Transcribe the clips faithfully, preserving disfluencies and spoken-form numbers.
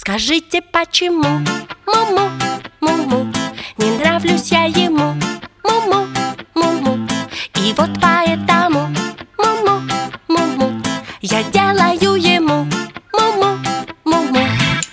Скажите, почему му-му, му-му, не нравлюсь я ему, му-му, му-му. И вот поэтому му-му, му-му, я делаю ему му-му, му-му.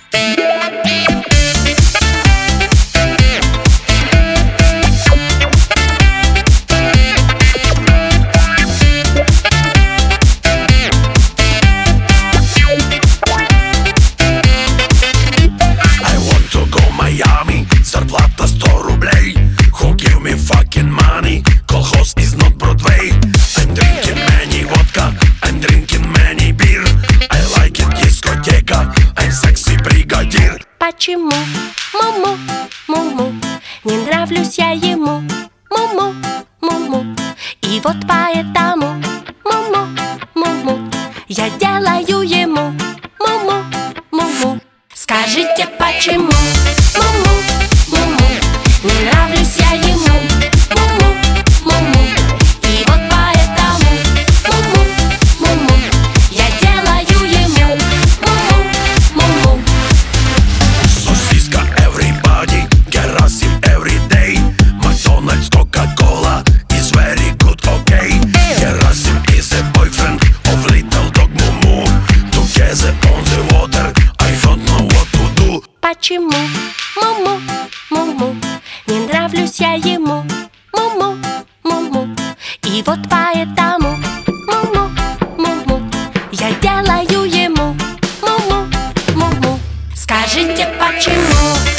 Зарплата сто рублей. Who give me fucking money? Колхоз is not Broadway. I'm drinking many vodka, I'm drinking many beer. I like it, дискотека, I'm sexy бригадир. Почему му-му, му-му, не нравлюсь я ему, му-му, му-му. И вот поэтому му-му, му-му, я делаю ему му-му, му-му. Скажите, почему му-му, му-му, не нравлюсь я ему, му-му, му-му. И вот поэтому му-му, му-му, я делаю ему му-му, му-му. Сосиска everybody, Герасим every day. Макдональдс, Кока-Кола is very good, okay. Герасим is a boyfriend of little dog Mumu. Together on the water, I don't know what to do. Почему му-му, му-му, не нравлюсь я ему, му-му, му-му. И вот поэтому му-му, му-му, я делаю ему му-му, му-му. Скажите, почему